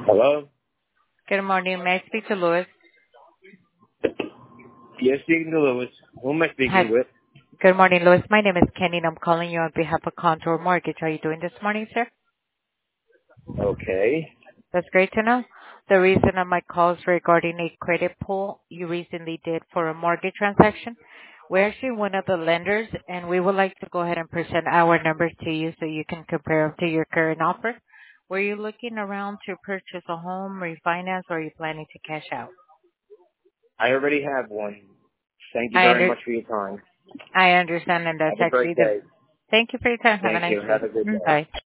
Hello? Good morning. May I speak to Louis? Yes, speaking to Lewis. Who am I speaking Hi. with? Good morning, Louis. My name is Kenny, and I'm calling you on behalf of Contour Mortgage. How are you doing this morning, sir? Okay. That's great to know. The reason of my call is regarding a credit pull you recently did for a mortgage transaction. We're actually one of the lenders, and we would like to go ahead and present our numbers to you so you can compare them to your current offer. Were you looking around to purchase a home, refinance, or are you planning to cash out? I already have one. Thank you I very under much for your time. I understand, and that's Have a actually great the... day. Thank you for your time. Have a Thank nice you. day. Have a good day. Bye.